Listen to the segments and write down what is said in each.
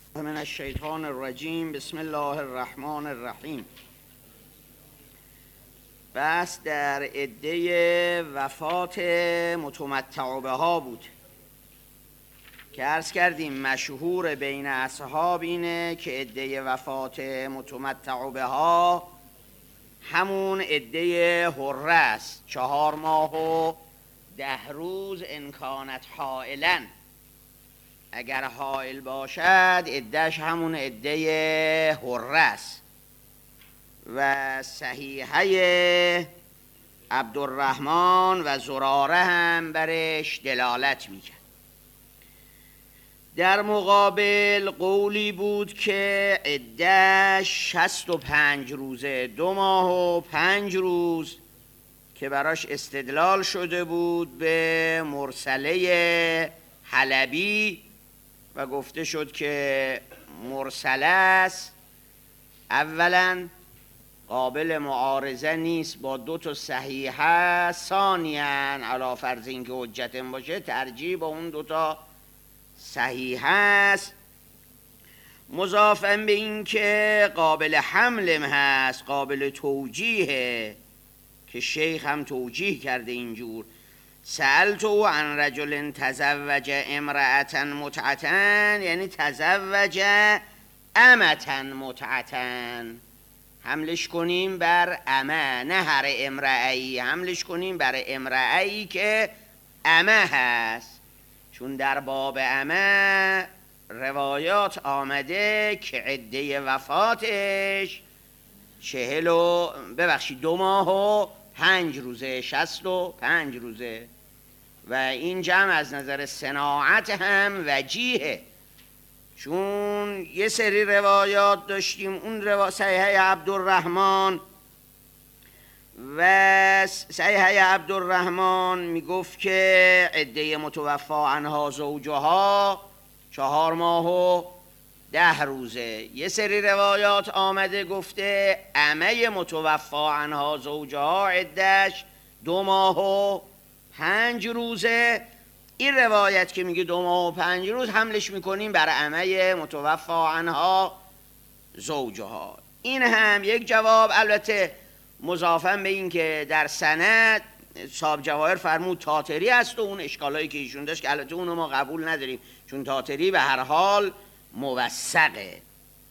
من الشیطان الرجیم. بسم الله الرحمن الرحیم. بس در عده وفات متمتع بها بود که عرض کردیم مشهور بین اصحاب اینه که عده وفات متمتع بها همون عده حره است، 4 ماه و 10 روز انکانت حائلن. اگر حائل باشد عدهش همون عده حره است. و صحیحه عبدالرحمن و زراره هم برش دلالت میکرد. در مقابل قولی بود که عدهش 65 روزه، 2 ماه و 5 روز، که براش استدلال شده بود به مرسله حلبی و گفته شد که مرسله است، اولا قابل معارضه نیست با 2 صحیحه، ثانیاً علی فرض اینکه حجت باشه ترجیح با اون 2 صحیحه است، مضافاً به این که قابل حملم هست، قابل توجیه که شیخ هم توجیه کرده اینجور. سألتو عن رجل تزوج امرأة متعة، یعنی تزوج امة متعة، حملش کنیم بر امه، نه هر امرأهی، حملش کنیم بر امرأهی که امه هست، چون در باب امه روایات آمده که عده وفاتش 2 ماه و 5 روزه، 65 روزه. و این جمع از نظر صناعت هم وجیهه، چون یه سری روایات داشتیم، اون صحیحه عبدالرحمن و صحیحه عبدالرحمن میگفت که عده متوفا عنها زوجها 4 ماه و 10 روزه. یه سری روایات آمده گفته عمه متوفا عنها زوجها عدهش 2 ماه و 5 روزه. این روایت که میگه 2 ماه و 5 روز حملش میکنیم بر عمه متوفا عنها زوجها. این هم یک جواب. البته مضافاً به این که در سند صاحب جواهر فرمود تاتری است و اون اشکالایی که ایشون داشت که البته اونو ما قبول نداریم، چون تاتری به هر حال موثقه.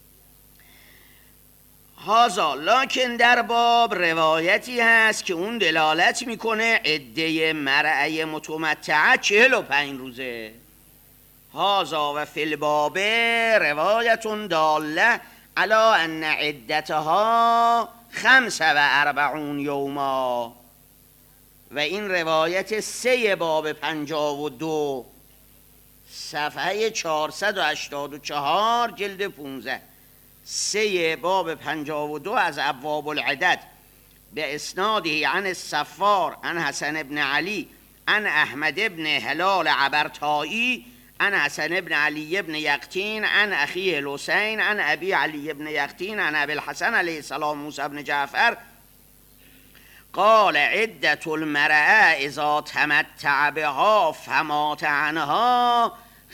هازا لکن در باب روایتی هست که اون دلالت میکنه عده مرعی متمتعه 45 روزه. هازا و فی الباب روایتون داله علی ان عدتها 45 یوما، و این روایت 3 باب 52 صفحه 484 جلد 15، 3 باب 52 از ابواب العدد، به اسناده عن الصفار عن حسن ابن علی عن احمد ابن هلال عبرتایی عن حسن ابن علی ابن یقطین عن اخیه الحسین عن ابی علی ابن یقطین عن ابی الحسن علیه السلام موسی ابن جعفر قال عدة المرأة اذا تمتع بها فمات عنها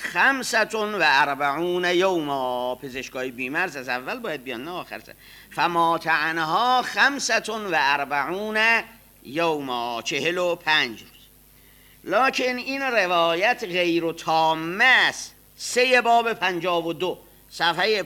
45 یوما. پزشکای بیمرز از اول باید بیان نه آخر. فمات عنها 45 یوما، 45 روز. لکن این روایت غیر تامه است. 3 باب 52 صفحه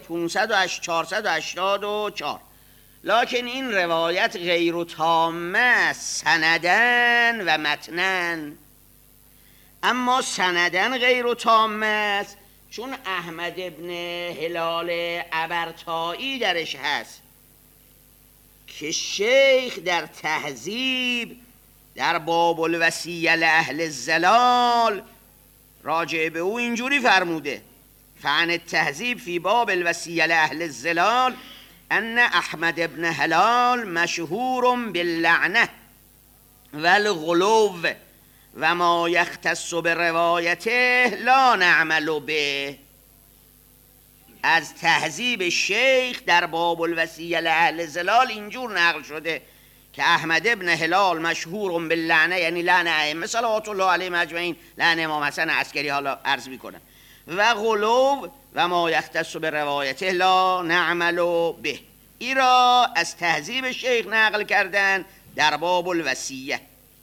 484. لکن این روایت غیر تامه است سندن و متنن. اما سندن غیر تامه است چون احمد ابن هلال عبرتایی درش هست که شیخ در تهذیب در باب الوصیه لاهل الظلال راجع به او اینجوری فرموده: فعن التهذیب فی باب الوصیه لاهل الظلال ان احمد ابن هلال مشهور باللعنه والغلو و ما یختص به روایته لا نعمل به. از تهذیب شیخ در باب الوصیه لاهل الظلال اینجور نقل شده که احمد ابن هلال مشهور باللعنه، یعنی لعن ائمه صلوات الله علیهم اجمعین، لعن امام حسن عسکری حالا عرض میکنم، و غلو و ما یختص به روایته لا نعمل به. ای را از تهذیب شیخ نقل کردن در باب الوصیه.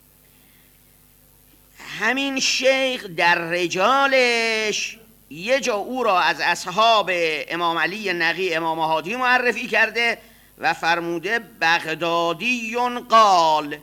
همین شیخ در رجالش یه جا او را از اصحاب امام علی نقی امام هادی معرفی کرده و فرموده بغدادی قال،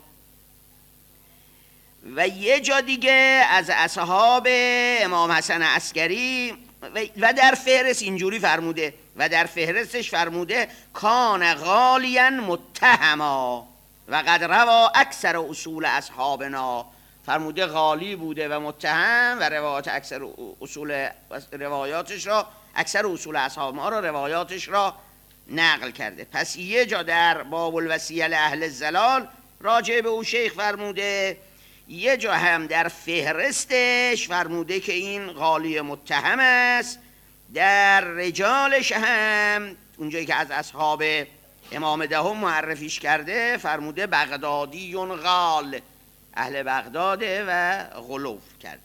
و یه جا دیگه از اصحاب امام حسن عسکری و در فهرست اینجوری فرموده و در فهرستش فرموده کان غالیا متهما و قد روا اکثر اصول اصحابنا. فرموده غالی بوده و متهم و روایات اکثر اصول روایاتش را، اکثر اصول اصحاب ما را روایاتش را نقل کرده. پس یه جا در باب الوصیه لاهل الضلال راجع به او شیخ فرموده، یه جا هم در فهرستش فرموده که این غالی متهم است. در رجالش هم اونجایی که از اصحاب امام دهم معرفیش کرده فرموده بغدادی غال، اهل بغداده و غلو کرده.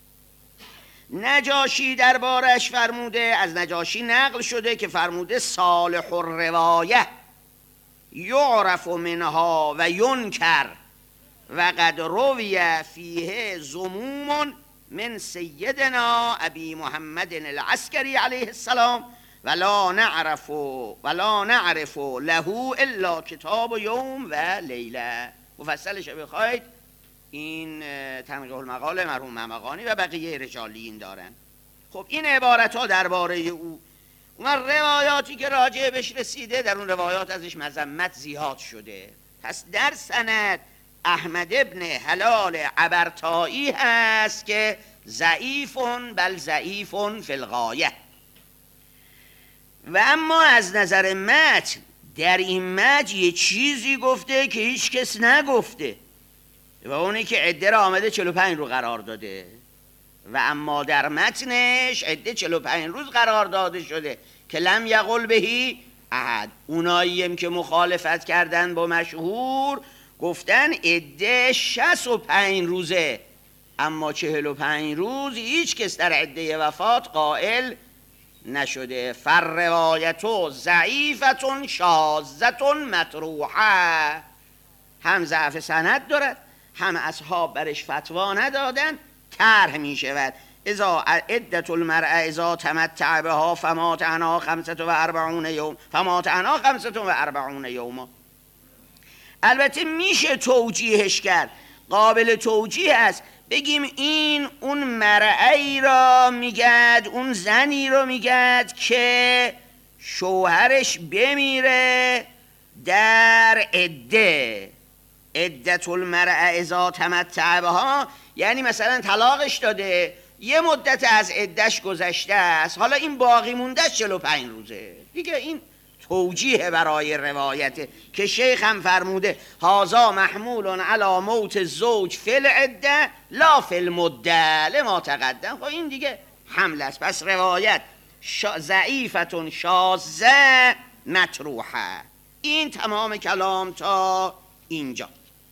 نجاشی دربارش فرموده، از نجاشی نقل شده که فرموده صالح الروایه یعرف منها و ینکر و قد روی فیه ضموم من سیدنا ابی محمد العسکری علیه السلام ولا نعرف له الا کتاب یوم و لیله. مفصلش بخواید این تنقیح المقال مرحوم ممقانی و بقیه رجالیین دارن. خب این عبارت ها درباره او. اون روایاتی که راجع بهش رسیده در اون روایات ازش مذمت زیاد شده. پس در سند احمد ابن حلال عبرتایی هست که ضعیفون بل ضعیفون فی الغایه. و اما از نظر متن در این متن یه چیزی گفته که هیچ کس نگفته و اونی که عده را آمده 45 رو قرار داده و اما در متنش عده 45 روز قرار داده شده که لم یقل بهی احد. اوناییم که مخالفت کردن با مشهور گفتن عده 65 روزه، اما 45 روز هیچ کس در عده وفات قائل نشده. فالروایتو ضعیفتون شاذتون مطروحه، هم ضعف سند دارد هم اصحاب برش فتوا ندادن، طرح می شود. اذا عدت المرأة اذا تمتع بها فمات عنها 45 یوم فمات عنها 45 یوما. البته میشه توجیهش کرد، قابل توجیه است، بگیم این اون مرأی را میگد، اون زنی رو میگد که شوهرش بمیره در عدت المرأة اذا تمتع بها، یعنی مثلا طلاقش داده یه مدت از عدش گذشته است، حالا این باقی مونده 45 روزه دیگه. این توجیه برای روایته که شیخ هم فرموده هازا محمول علی موت زوج فی العده لا فی المده لما تقدم. خب این دیگه حمل است. پس روایت ضعیفتون شاذه مطروحه. این تمام کلام تا اینجا.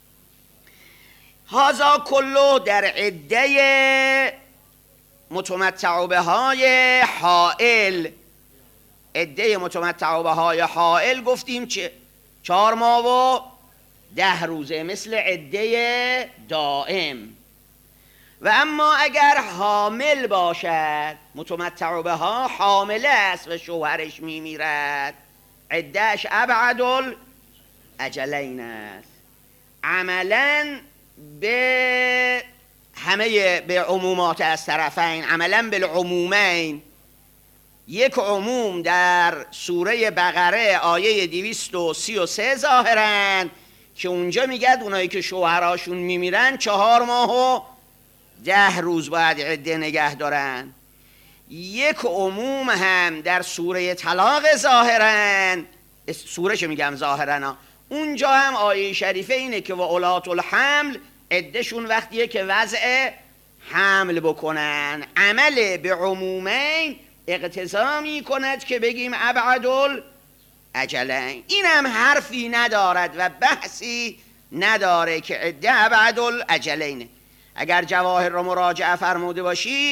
هازا کلو در عده متمتع بهای حائل. عده متمتع بهای حائل گفتیم چه 4 ماه و 10 روزه مثل عده دائم. و اما اگر حامل باشد، متمتع بها حامله است و شوهرش میمیرد، عدهش ابعد الاجلین است. عملا به همه به عمومات از طرفین، عملا بالعمومین. یک عموم در سوره بقره آیه 233 ظاهرن که اونجا میگد اونایی که شوهراشون میمیرن 4 ماه و 10 روز باید عده نگه دارن. یک عموم هم در سوره طلاق ظاهرن، سوره چه میگم ظاهرن، اونجا هم آیه شریفه اینه که و اولات الحمل عدهشون وقتیه که وضع حمل بکنن. عمل به عمومین اقتضا می کند که بگیم ابعد الاجلین. این هم حرفی ندارد و بحثی نداره که عده ابعد الاجلینه. اگر جواهر را مراجعه فرموده باشید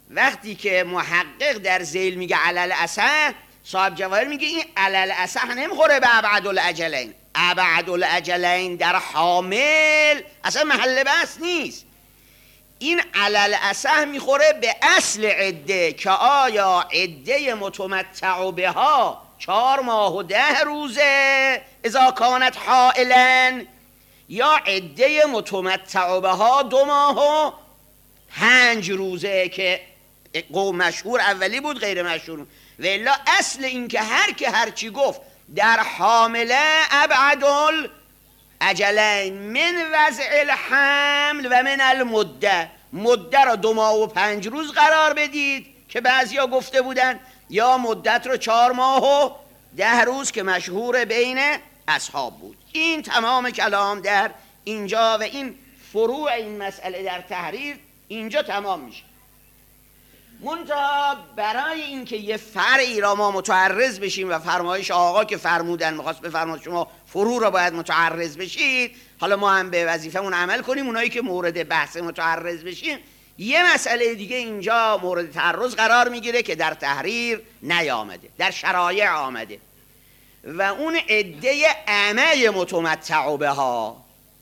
وقتی که محقق در ذیل میگه علل اصح، صاحب جواهر میگه این علل اصح نمیخوره به ابعد الاجلین. ابعد الاجلین در حامل اصلا محل بحث نیست. این علل اصح میخوره به اصل عده که آیا عده متمتع بها 4 ماه و 10 روزه اذا کانت حائلا، یا عده متمتع بها 2 ماه و 5 روزه که قول مشهور اولی بود غیر مشهور. و الا اصل این که هر که هرچی گفت در حامله ابعد الاجلین من وضع الحمل و من المده، مده را 2 ماه و 5 روز قرار بدید که بعضیا گفته بودن، یا مدت رو 4 ماه و 10 روز که مشهور بین اصحاب بود. این تمام کلام در اینجا و این فروع این مسئله در تحریر اینجا تمام میشه. منتها برای اینکه یه فرعی را ما متعرض بشیم و فرمایش آقا که فرمودن میخواست بفرماد شما فروع را باید متعرض بشید، حالا ما هم به وظیفمون عمل کنیم. اونایی که مورد بحث متعرض بشیم، یه مسئله دیگه اینجا مورد تعرض قرار میگیره که در تحریر نیامده، در شرایع آمده، و اون عده عمه متمتع بها.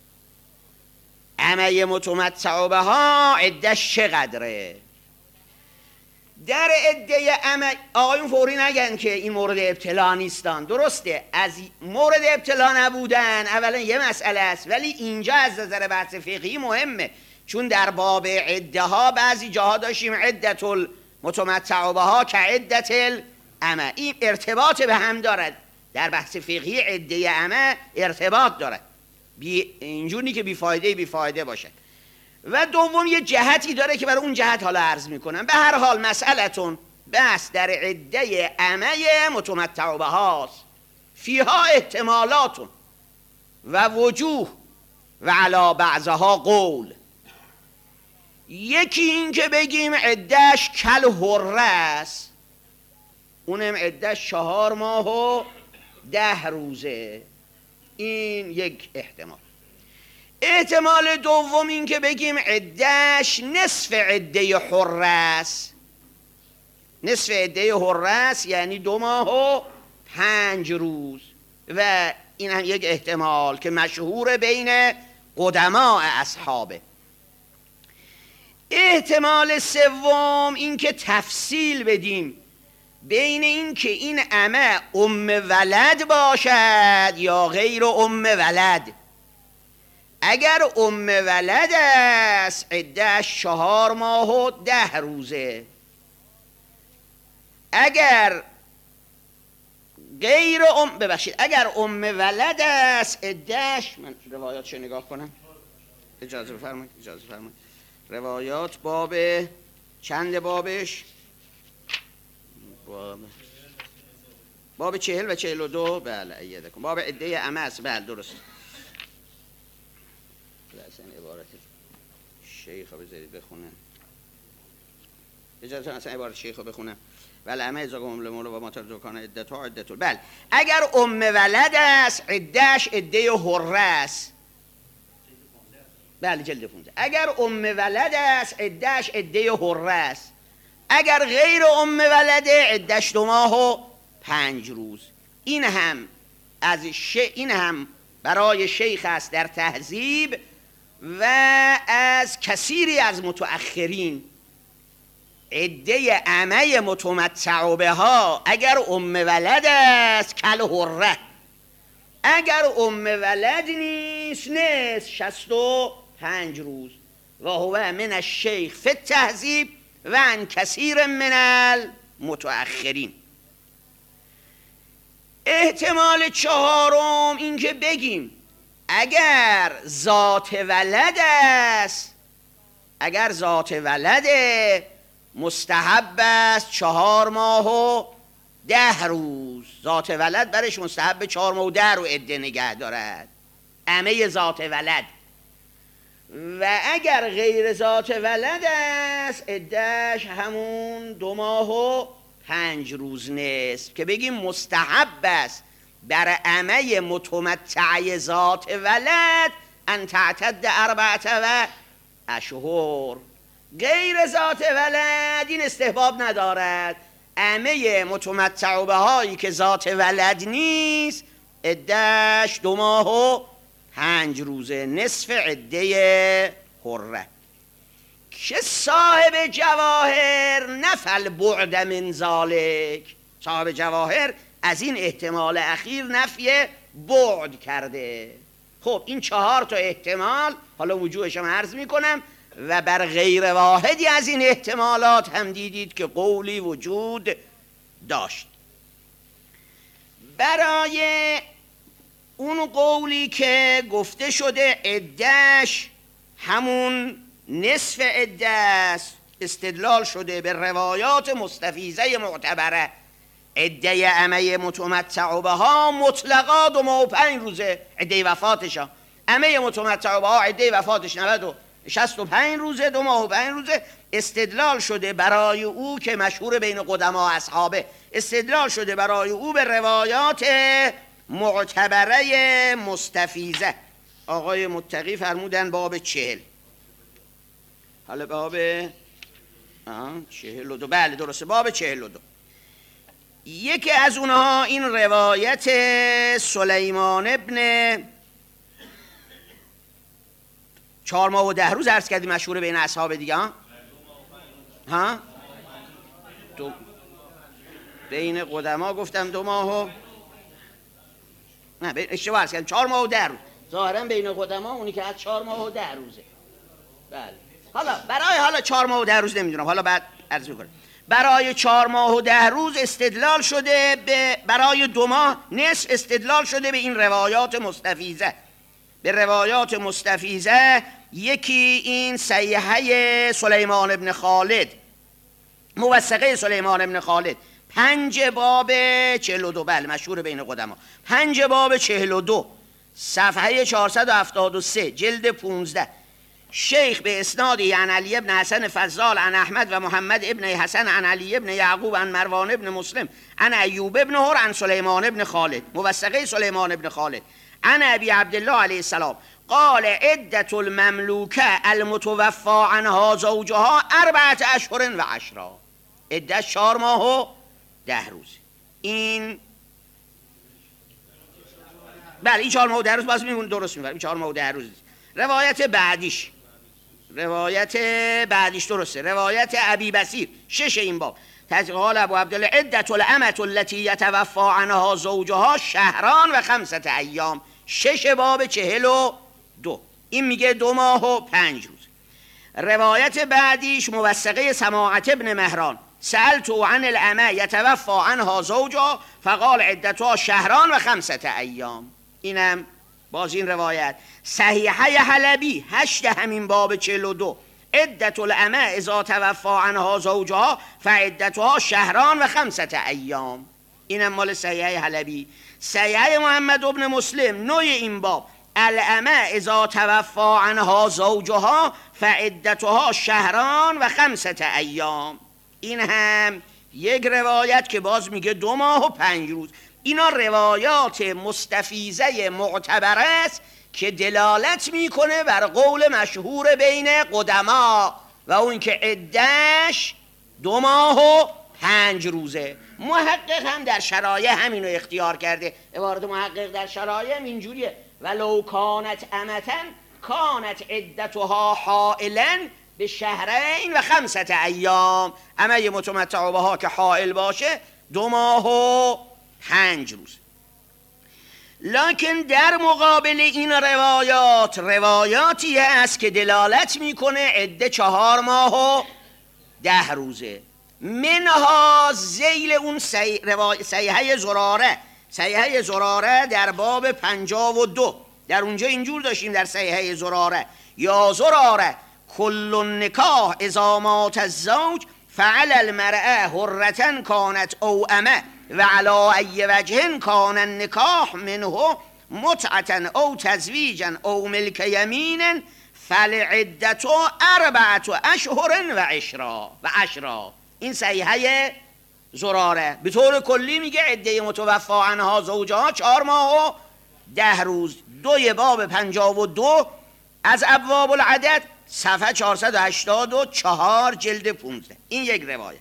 عمه متمتع بها عدهش چقدره؟ در عده عمه آقایون فوری نگن که این مورد ابتلا نیستن، درسته از مورد ابتلا نبودن اولا یه مسئله است، ولی اینجا از نظر بحث فقهی مهمه، چون در باب عده ها بعضی جاها داشتیم عدت المتمتع بها که عدت العمه، این ارتباط به هم دارد. در بحث فقهی عده عمه ارتباط دارد، اینجوری که بیفایده باشه. و دوم یه جهتی داره که برای اون جهت حالا عرض میکنم. به هر حال مسئلتون بس در عده عمه متمتع بهاست، فیها احتمالاتون و وجوه و علی بعضها قول. یکی این که بگیم عدهش کل حره است، اونم عدهش 4 ماه و 10 روزه، این یک احتمال. احتمال دوم این که بگیم عدهش نصف عده حره است، نصف عده حره است یعنی 2 ماه و 5 روز، و این هم یک احتمال که مشهور بین قدماء اصحابه. احتمال سوم این که تفصیل بدیم بین این که این عمه ولد باشد یا غیر ولد. اگر ولد است عدهش 4 ماه و 10 روزه. اگر غیر اگر ولد است عدهش، من روایاتشو نگاه کنم، اجازه بفرمایید. روایات باب چند بابش؟ باب 40 و 42. بله ایده کن. باب عده عمه است. بله درست. اصلا عبارت شیخ رو بذارید بخونم، اجازه اصلا عبارت شیخ رو بخونم. ولی عمه ازا قوم لمولو و ماتر دوکانه عدتها عدتول. بله اگر ولد است عدهش عده حره است. بله جلد 15. اگر ولد است عدهش عده حره است. اگر غیر ولده عدهش 2 ماه و 5 روز. این هم برای شیخ است در تهذیب و از کثیری از متأخرین. عده عمه متمتع بها اگر ولد است کل حره، اگر ولد نیست نصف 65 روز. و هو من الشیخ فی التهذیب و عن کثیر من المتأخرین. احتمال چهارم این که بگیم اگر ذات ولد است، اگر ذات ولده مستحب است 4 ماه و 10 روز. ذات ولد برش مستحب 4 ماه و 10 رو عده نگه دارد، عمه ذات ولد. و اگر غیر ذات ولد است عدهش همون 2 ماه و 5 روز نصف، که بگیم مستحب است بر عمه متمتع ذات ولد ان تعتد 4 اشهر. غیر ذات ولد این استحباب ندارد. عمه متمتع بهایی که ذات ولد نیست عده‌اش 2 ماه و 5 روزه، نصف عده حره. که صاحب جواهر نفل بعد من ذالک، صاحب جواهر از این احتمال اخیر نفی بعد کرده. خب این 4 تا احتمال حالا وجوهش هم عرض میکنم و بر غیر واحدی از این احتمالات هم دیدید که قولی وجود داشت. برای اون قولی که گفته شده عده‌اش همون نصف عده است، استدلال شده به روایات مستفیضه معتبره. عده عمه متمتع بها مطلقا 2 ماه و 5 روزه عده وفاتشا. عمه متمتع بها عده وفاتش 65 روزه، 2 ماه و 5 روزه. استدلال شده برای او که مشهور بین قدما اصحابه، استدلال شده برای او به روایات معتبره مستفیضه. آقای متقی فرمودن باب 40. حالا باب 42. بله درسته، باب 42. یکی از اونها این روایت سلیمان ابن 4 ماه و 10 روز عرض کردیم مشهور بین اصحاب دیگه. ها بین قدما گفتم 2 ماه و نه اشتباه عرض کردم 4 ماه و 10 روز. ظاهرا بین قدما اونی که از 4 ماه و 10 روزه. بله حالا برای 4 ماه و 10 روز نمیدونم، حالا بعد عرض میکنم. برای 4 ماه و 10 روز استدلال شده برای 2 ماه نصف استدلال شده به این روایات مستفیضه. به روایات مستفیضه یکی این صحیحه سلیمان ابن خالد، موثقه سلیمان ابن خالد 5 باب 42. بله مشهور بین قدما 5 باب 42 صفحه 473 جلد 15. شیخ به اسنادی عن علی ابن حسن فضال عن احمد و محمد ابن حسن عن علی ابن یعقوب عن مروان ابن مسلم عن ایوب ابن هر عن سلیمان ابن خالد، موثقه سلیمان ابن خالد عن ابی عبدالله علیه السلام قال عدة المملوکه المتوفى عنها زوجها 4 اشهر و 10. عده 4 ماه و 10 روز. این بله این 4 ماه و 10 روز باز میمونه، درست میگم این 4 ماه و 10 روز. روایت بعدیش درسته، روایت ابی بصیر 6 این باب قال ابو عبدالله عدة الامة التي يتوفى عنها زوجها 2 شهران و 5 ایام. 6 باب 42. این میگه 2 ماه و 5 روز. روایت بعدیش موثقه سماعت ابن مهران سألت عن الامة يتوفى عنها زوجها فقال عدتها 2 شهران و 5 ایام. اینم باز این روایت صحیحه حلبی 8 همین باب 42 عدة الامة اذا توفى عنها زوجها فعدتها 2 شهران و 5 ایام. اینم مال صحیحه حلبی. صحیحه محمد ابن مسلم نوع این باب الامة اذا توفى عنها زوجها فعدتها 2 شهران و 5 ایام. این هم یک روایت که باز میگه 2 ماه و 5 روز. اینا روایات مستفیضه معتبره است که دلالت میکنه بر قول مشهور بین قدما و اون که عده‌اش 2 ماه و 5 روزه. محقق هم در شرایع همینو اختیار کرده. عبارت محقق در شرایع اینجوریه ولو کانت امتن کانت عدتها حائلا به 2 شهرین و 5 ایام. عمه متمتع بها که حائل باشه 2 ماه و 5 روز. لکن در مقابل این روایات روایاتی هست که دلالت میکنه عده 4 ماه و 10 روزه. منها ذیل اون صحیحه زراره، صحیحه زراره در باب 52 در اونجا اینجور داشتیم در صحیحه زراره یا زراره کل النکاح اذا مات الزوج فعلى المرأة حرة كانت او امه و علی ای وجه کان النکاح منه متعة او تزویجا او ملک یمین فالعدة 4 اشهر و 10. این صحیحه زراره به طور کلی میگه عده متوفی عنها زوجها 4 ماه و 10 روز. 2 باب 52 از ابواب العدد صفحه 484 جلد 15. این یک روایت.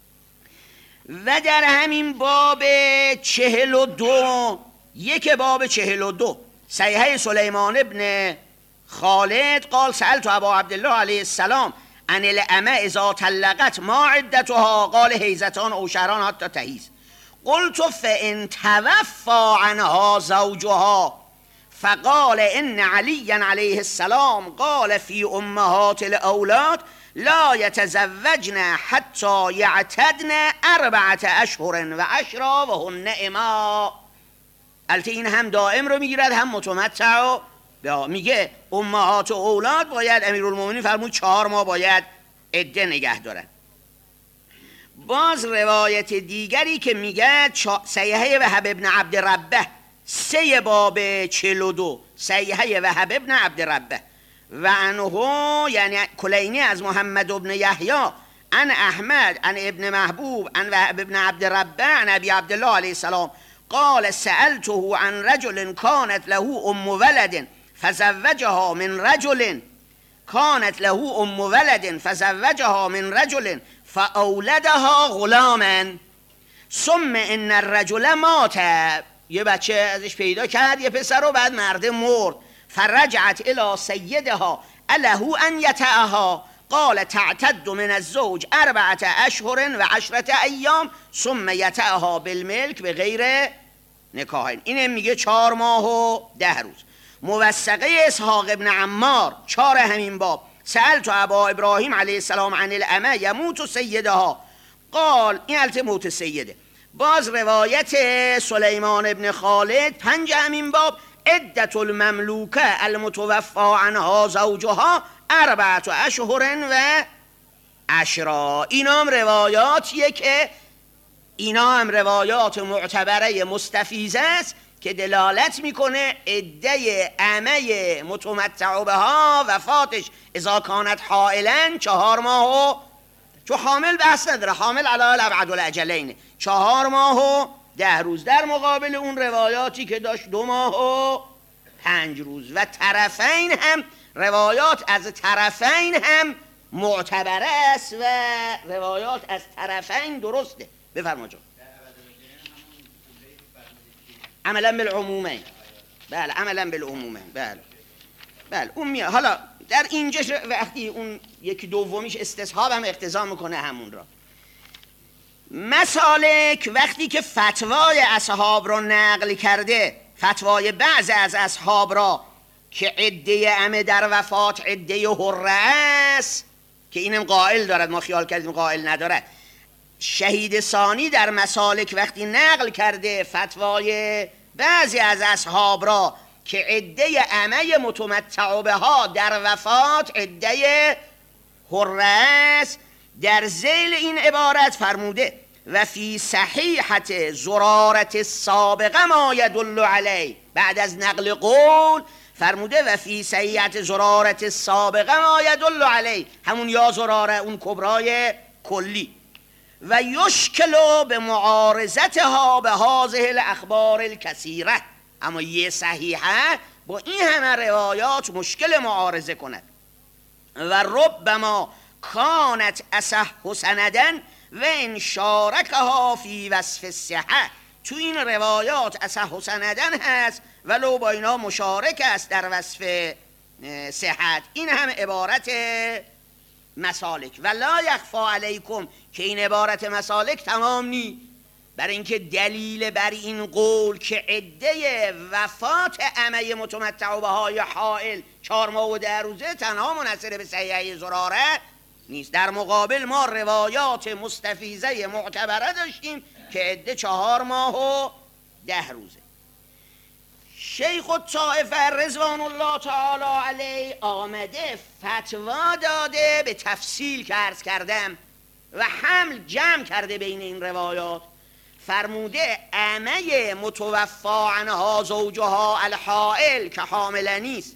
و در همین باب 42 باب 42 صحیحه سلیمان ابن خالد قال سألت ابا عبدالله علیه السلام عن الامه اذا طلقت ما عدتها قال حیزتان او شهران حتی تحیز قلت فان توفى عنها زوجها فقال ان علیا علیه السلام قال فی امهات الاولاد لا يتزوجن حتى يعتدن 4 اشهر و 10 و هن اما. البته این هم دائم رو میگیرد هم متمتع. میگه امهات و اولاد باید امیرالمومنین فرمود 4 ماه باید عده نگه دارن. باز روایت دیگری که میگه صحیحه وهب ابن عبد ربه 3 باب 42 صحیحه وهب ابن عبد ربه و عنه یعنی کلینی از محمد ابن یحیی عن احمد عن ابن محبوب عن وهب ابن عبد ربه عن ابی عبدالله علیه السلام قال سألته عن رجل كانت له ام ولد فزوجها من رجل فزوجها من رجل فاولدها غلاما ثم ان الرجل مات. یه بچه ازش پیدا کرد یه پسر رو، بعد مرده مرد. فرجعت الى سیدها اله ان یتعها قال تعتد من الزوج 4 اشهر و 10 ایام ثم یتعها بالملک به غیر نکاح. اینه میگه 4 ماه و 10 روز. موثقه اسحاق ابن عمار 4 همین باب سألت ابا ابراهیم علیه السلام عن الامه یموت سیدها قال این البته موت سیده. باز روایت سلیمان ابن خالد 5 همین باب عدت المملوکه المتوفى عنها زوجها 4 اشهر و 10. اینا هم روایاتیه که اینا هم روایات معتبره مستفیضه است که دلالت میکنه عده امه متمتع بها وفاتش اذا کانت حائلا 4 ماه و چون حامل بحث نداره، حامل علی الابعد الاجلین 4 ماه و 10 روز در مقابل اون روایاتی که داشت 2 ماه و 5 روز. و طرفین هم روایات از طرفین هم معتبره است و روایات از طرفین درسته. بفرمایید. عملا بالعمومین. بله عملا بالعمومین. بله اون میاد. حالا در اینجا وقتی اون یکی دومیش استصحاب هم اقتضا میکنه همون را. مسالک وقتی که فتوای اصحاب را نقل کرده، فتوای بعض از اصحاب را که عده امه در وفات عده حره است که اینم قائل دارد، ما خیال کردیم قائل ندارد. شهید ثانی در مسالک وقتی نقل کرده فتوای بعضی از اصحاب را که عده امه متمتع بها در وفات عده حره است، در ذیل این عبارت فرموده و فی صحیحت زرارت السابقه ما یدل علی. بعد از نقل قول فرموده و فی صحیحت زرارت السابقه ما یدل علی، همون یا زراره اون کبرای کلی. و یشکل به معارضتها به هذه الاخبار الکثیره، اما یه صحیحه با این همه روایات مشکل معارضه کند. و ربما کانت اصح سندن و ان شارکها فی وصف الصحه، تو این روایات اصح سندن هست ولو با اینا مشارک است در وصف صحت. این هم عبارت مسالک. و لا یخفی علیکم که این عبارت مسالک تمام نی، برای اینکه دلیل بر این قول که عده وفات امه متمتع بهای حائل 4 ماه و 10 روزه تنها منحصر به صحیحه زراره نیست. در مقابل ما روایات مستفیضه معتبره داشتیم که عده 4 ماه و 10 روزه. شیخ الطائفه رضوان الله تعالی علیه آمده فتوا داده به تفصیل که عرض کردم و حمل جمع کرده بین این روایات. فرموده امه متوفی عنها زوجها الحائل که حامله نیست،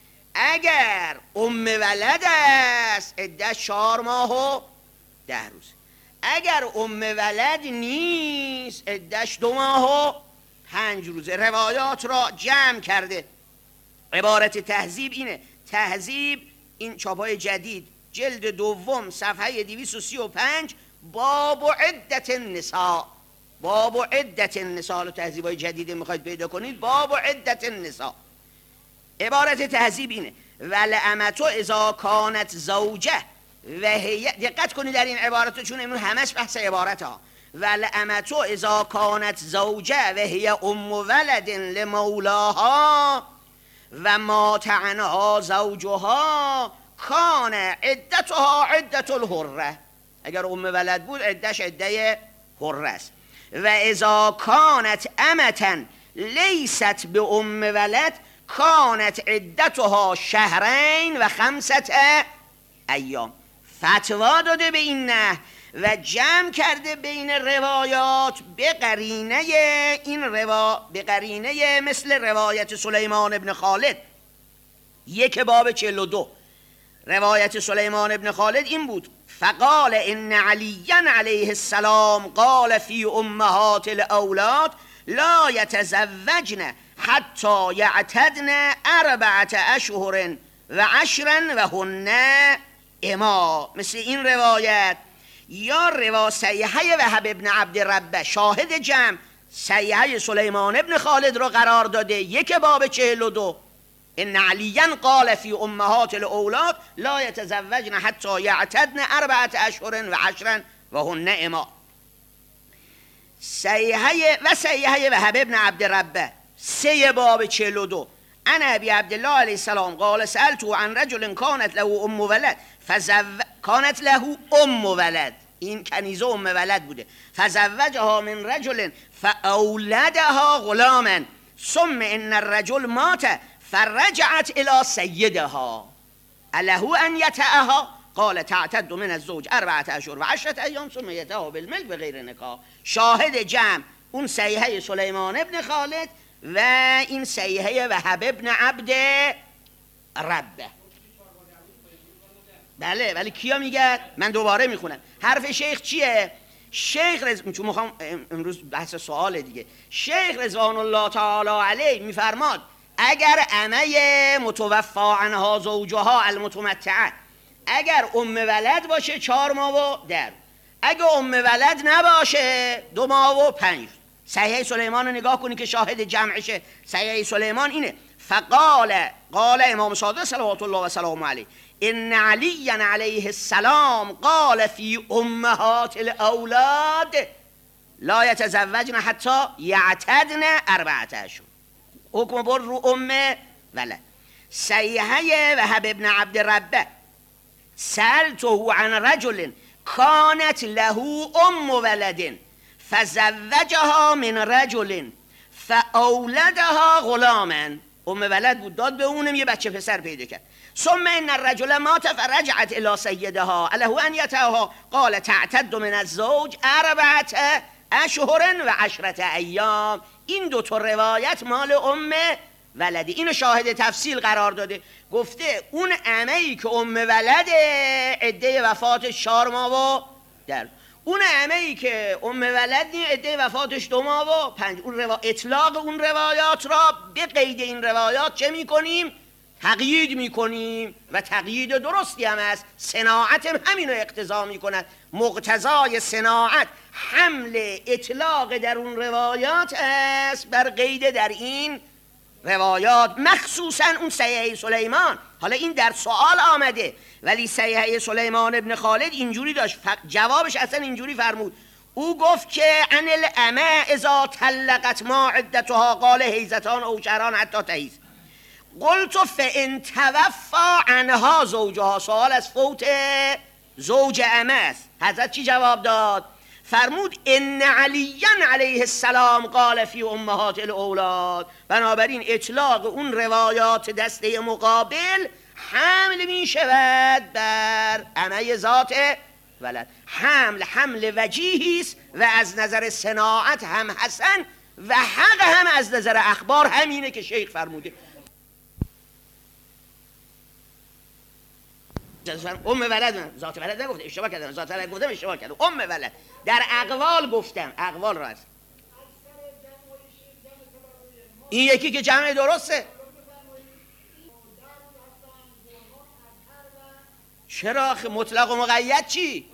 اگر ام ولد است عده‌اش 4 ماه و 10 روز، اگر ام ولد نیست عده‌اش 2 ماه و 5 روزه. روایات را جمع کرده. عبارت تهذیب اینه، تهذیب این چاپای جدید جلد دوم صفحه 235 باب و عدت النساء. باب و عدت النساء رو تهذیبای جدید میخواید پیدا کنید، باب و عدت النساء. عبارت تهذیب اینه: ولامتو اذا کانت زوجه و هی، دقت کنید در این عبارت چون امروز همش بحث عبارت ها. ولامتو اذا کانت زوجه و هی ام ولد لمولاها و مات عنها زوجها کان عدتها عدت الحره. اگر ام ولد بود عدش عده حره است. و اذا کانت امتا لیست به ام ولد کانت عدتها شهرین و 5 ایام. فتوا داده به این نه و جمع کرده بین روایات به قرینه به قرینه مثل روایت سلیمان ابن خالد یک باب 42. روایت سلیمان ابن خالد این بود: فقال ان علیا علیه السلام قال فی امهات الاولاد لا یتزوجن حتی یعتدن 4 اشهر و 10 و هن اما. مثل این روایت یا صحیحه وهب ابن عبد ربه شاهد جمع صحیحه سلیمان ابن خالد رو قرار داده یک باب 42. ان علیا قال فی امهات الاولاد لا یتزوجن حتی یعتدن 4 اشهر و 10 و هن اما. صحیحه وهب ابن عبد ربه 3 باب 42. عن ابی عبدالله علیه السلام قال سألته عن رجل كانت له ام ولد كانت له ام ولد، این کنیزه ام ولد بوده، فزوجها من رجل فاولدها غلاما ثم ان الرجل مات فرجعت الى سیدها اله ان یتعها قال تعتد من الزوج 4 اشهر و 10 ایام ثم یتعها بالملک بغیر نکاح. شاهد جمع اون صحیحه سلیمان ابن خالد و این صحیحه وهب ابن عبد ربه. بله ولی کیا میگه؟ من دوباره میخونم. حرف شیخ چیه؟ شیخ چون میخوام امروز بحث سوال دیگه. شیخ رضوان الله تعالی علیه میفرماد اگر عمه متوفا عنها زوجها المتمتعه اگر ام ولد باشه 4 ماه و در، اگه ام ولد نباشه 2 ماه و 5. صحیح سلیمان رو نگاه کنی که شاهد جمعشه. صحیح سلیمان اینه: فقال امام صادق صلوات الله و سلامه علیه ان علی علیه السلام قال فی امهات الاولاد لا یتزوجن حتی یعتدن 4 اشهر. حکم بر رو ام ولد. صحیحه وهب ابن عبد ربه سألته عن رجل كانت له ام ولد فزوجها من رجل فاولدها غلاما. ام ولد بود داد به اونم یه بچه پسر پیدا کرد. ثم ان الرجل مات فرجعت الى سیدها اله ان یتعها قال تعتد من الزوج 4 اشهر و 10 ایام. این 2 تا روایت مال ام ولدی. اینو شاهد تفصیل قرار داده. گفته اون عمه‌ای که ام ولده عده وفاتش 4 ماه و در، اون عمه‌ای که ام ولد نی عده وفاتش 2 ماه و 5. اون اطلاق اون روایات را به قید این روایات چه میکنیم؟ تقیید میکنیم و تقیید درستی هم است. صناعت هم همینو اقتضا میکند. مقتضای صناعت حمل اطلاق در اون روایات است بر قید در این روایات، مخصوصا اون صحیحه سلیمان. حالا این در سوال آمده ولی صحیحه سلیمان ابن خالد اینجوری داشت، جوابش اصلا اینجوری فرمود. او گفت که ان الامه اذا طلقت ما عدتها قال حیزتان او شهران حتی تحیز. قلت فان توفى عنها زوجها. سوال از فوت زوج امه است. حضرت چی جواب داد؟ فرمود ان علیا علیه السلام قال فی امهات الاولاد. بنابراین اطلاق اون روایات دسته مقابل حمل می شود بر عمه ذات ولد. حمل وجیهی است و از نظر صناعت هم حسن و حق هم از نظر اخبار همینه که شیخ فرموده. ام ولد، ذات ولد نگفته، اشتباه کردم. ذات ولد گفتم اشتباه کردم. ام ولد در اقوال گفتم، اقوال راست. این یکی که جمع درسته. چرا آخه مطلق و مقید چی؟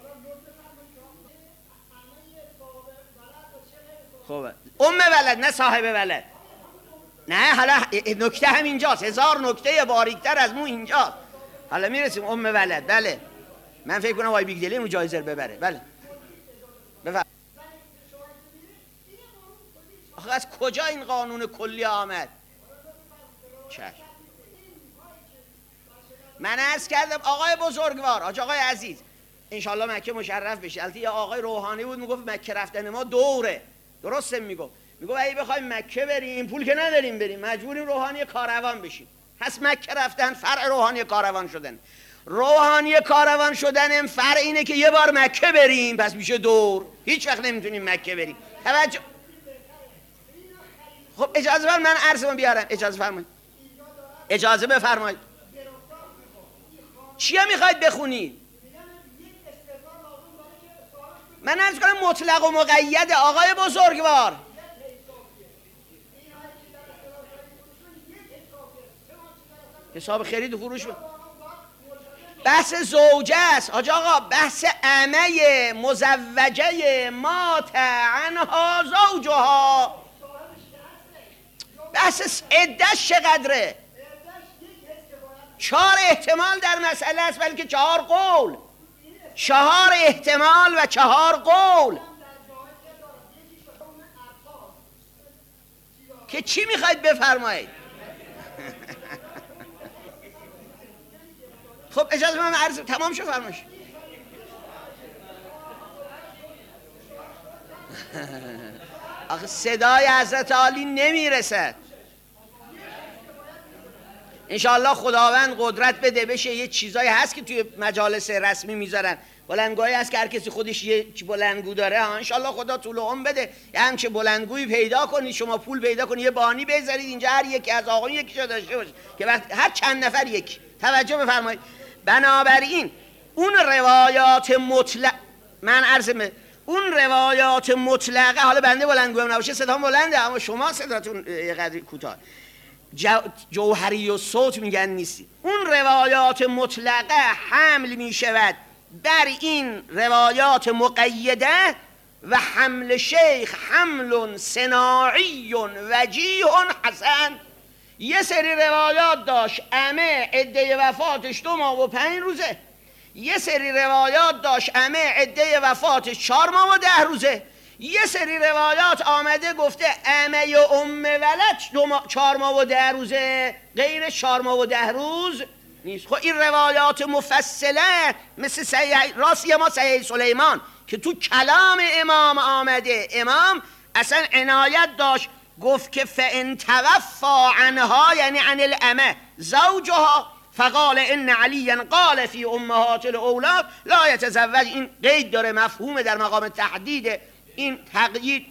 خب ام ولد نه صاحب ولد. نه حالا نکته هم اینجاست، 1000 نکته باریکتر از مو اینجاست. حالا میرسیم ام ولد. بله من فکر کنم وای بیگ دلی اون جایزه رو ببره. بله بفرمایید. آخه از کجا این قانون کلی آمد؟ چشم. من عرض کردم آقای بزرگوار، آقای عزیز، انشالله مکه مشرف بشه. البته یه آقای روحانی بود میگفت مکه رفتن ما دوره. درسته میگفت اگه بخوایم مکه بریم پول که نداریم بریم، مجبوریم روحانی کاروان بشیم. پس مکه رفتن فرع روحانی کاروان شدن. روحانی کاروان شدن فرع اینه که یه بار مکه بریم پس میشه دور، هیچ وقت نمیتونیم مکه بریم. توجه. خب اجازه بر من عرضمو بیارم. اجازه فرمایید. اجازه بفرمایید. چیا میخواید بخونید؟ من عرض کنم مطلق و مقید آقای بزرگوار. حساب خرید و فروش بحث زوجه است حاج آقا، بحث عمه مزوجه مات عنها زوجها. بحث عده‌اش چقدره؟ 4 احتمال در مسئله است، بلکه 4 قول. 4 احتمال و 4 قول. که چی میخواید بفرمایید؟ خب اجازه من عرض تمام شو فرمایش. آخه صدای حضرت عالی نمیرسد. انشاءالله خداوند قدرت بده بشه. یه چیزایی هست که توی مجالس رسمی میذارن، بلندگوهی هست که هر کسی خودش یه بلندگو داره. انشاءالله خدا طول عمر بده یه همچه بلندگویی پیدا کنید، شما پول پیدا کنید، یه بانی بذارید اینجا، هر یکی از آقایون یکیشو داشته باشه که وقت هر چند نفر یک. توجه بفرمایید. بنابراین اون روایات مطلق، من عرضم اون روایات مطلقه، حالا بنده بلندگویم نباشه صدام بلنده اما شما صداتون یه قدری کوتاه، جوهری و صوت میگن نیستی. اون روایات مطلقه حمل میشود بر این روایات مقیده و حمل شیخ حمل صناعی وجیه حسن. یه سری روایات داشت عمه عده وفاتش 2 ماه و 5 روزه، یه سری روایات داشت عمه عده وفاتش 4 ماه و 10 روزه، یه سری روایات آمده گفته عمه ام ولد 4 ماه و 10 روزه، غیر 4 ماه و 10 روز نیست. خب این روایات مفصله مثل راستی ما صحیح سلیمان که تو کلام امام آمده، امام اصلا عنایت داشت گفت که فان توفا عنها یعنی عن الامه زوجها فقال ان علیا قال فی امهات الاولاد لا یتزوج. این قید داره، مفهوم در مقام تحدید این تقیید.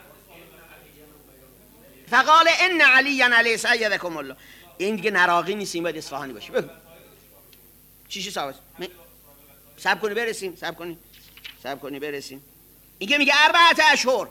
فقال ان علیا علیه سیدکم الله. این دیگه نراقی نیست، این باید اصفهانی باشه. بگو چی صاحب صبر کنی برسیم، صبر کنی برسیم. اینکه میگه 4 اشهر.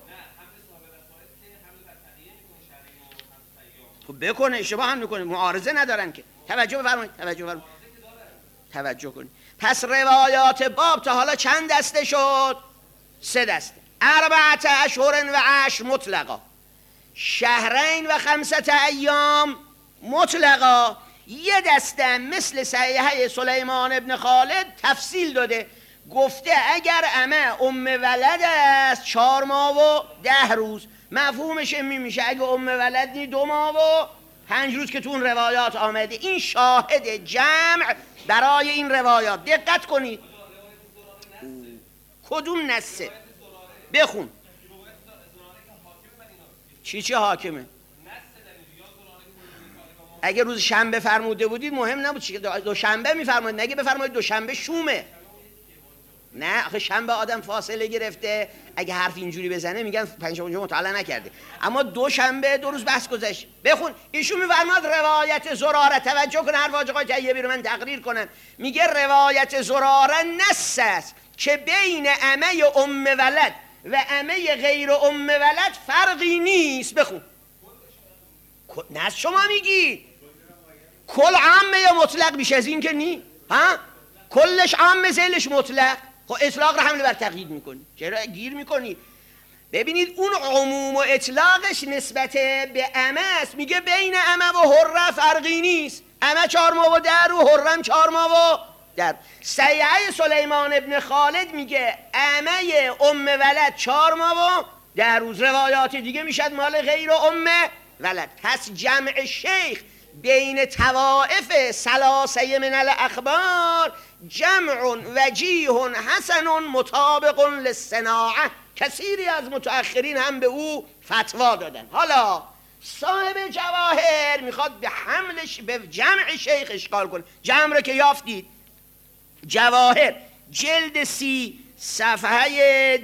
خب بکنه، اشتباه هم میکنه، معارضه ندارن که. توجه بفرمایید. توجه کنید. پس روایات باب تا حالا چند دسته شد؟ 3 دسته. 4 اشهر و 10 مطلقا، شهرین و 5 ایام مطلقا. یه دسته مثل صحیحه سلیمان ابن خالد تفصیل داده، گفته اگر عمه ام ولد است 4 ماه و 10 روز. مفهومش میشه اگه ام ولد نی 2 ماه و 5 روز که تو اون روایات آمده. این شاهد جمع برای این روایات. دقت کنید کدوم نسه بخون. چی حاکمه؟ اگه روز شنبه فرموده بودید مهم نبود، چی دوشنبه میفرمایید، نگه بفرمایید دوشنبه شومه. نه آخه شنبه آدم فاصله گرفته، اگه حرف اینجوری بزنه میگن پنجشنبه مطالعه نکرده. اما دوشنبه 2 روز بحث گذشت. بخون ایشون میفرماد روایت زراره. توجه کن هر واژه طیبی رو من تقریر کنم. میگه روایت زراره نص است که بین عمه ام ولد و عمه غیر ام ولد فرقی نیست. بخون. نه شما میگی کل عامه یا مطلق بیش از این که نی؟ ها؟ کلش عام زیلش مطلق. خب اطلاق رو حمله بر تقیید میکنی، چرا گیر میکنی؟ ببینید اون عموم و اطلاقش نسبت به عمه است. میگه بین عمه و حره فرقی نیست، عمه 4 ماه و در و حرم 4 ماه و در. سیعه سلیمان ابن خالد میگه عمه ام ولد 4 ماه و در روز. روایات دیگه میشد مال غیر ام ولد. پس جمع شیخ بین طوائف ثلاثه من الاخبار جمع وجیه حسن مطابق للصناعه. کثیری از متأخرین هم به او فتوا دادن. حالا صاحب جواهر میخواد به حملش به جمع شیخ اشکال کنه. جمع رو که یافتید، جواهر جلد 30 صفحه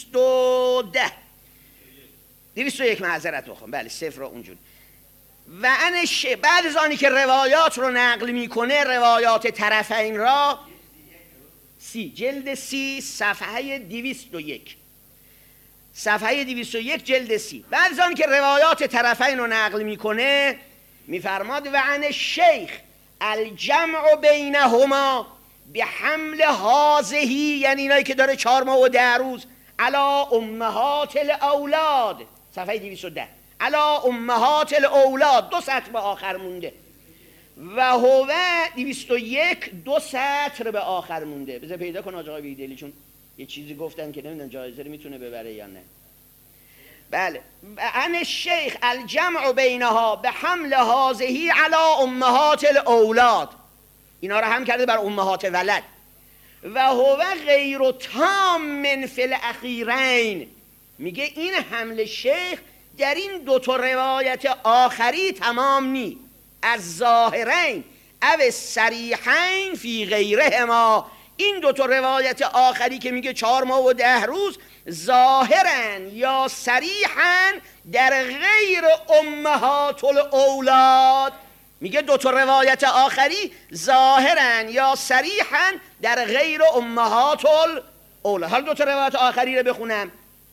201 معذرت بخوام، بله صفر اونجور. و بعد از آنی که روایات رو نقل میکنه، روایات طرفین را جلد 30 صفحه 201 صفحه 201 جلد 30. بعد از آن که روایات طرفین رو نقل میکنه میفرماد و عن الشیخ الجمع بینهما به حمل هازهی، یعنی اینایی که داره 4 ماه و 10 روز، علا امهات الاولاد، صفحه 210 علا امهات الاولاد، 2 سطر به آخر مونده. و هو 201 2 سطر به آخر مونده. بذار پیدا کن آقا بیدلی، چون یه چیزی گفتن که نمیدونم جایزه رو میتونه ببره یا نه. بله، عن الشیخ الجمع بینها به حمل هازهی علا امهات الاولاد، اینا رو هم کرده بر امهات ولد. و هو غیر تام فی الاخیرین، میگه این حمل شیخ در این 2 تا روایت آخری تمام نی، از ظاهرین او صریحین فی غیرهما. این 2 تا روایت آخری که میگه 4 ماه و 10 روز ظاهرن یا صریحن در غیر امهات الاولاد. میگه 2 تا روایت آخری ظاهرن یا صریحن در غیر امهات الاولاد. حالا 2 تا روایت آخری رو بخونم.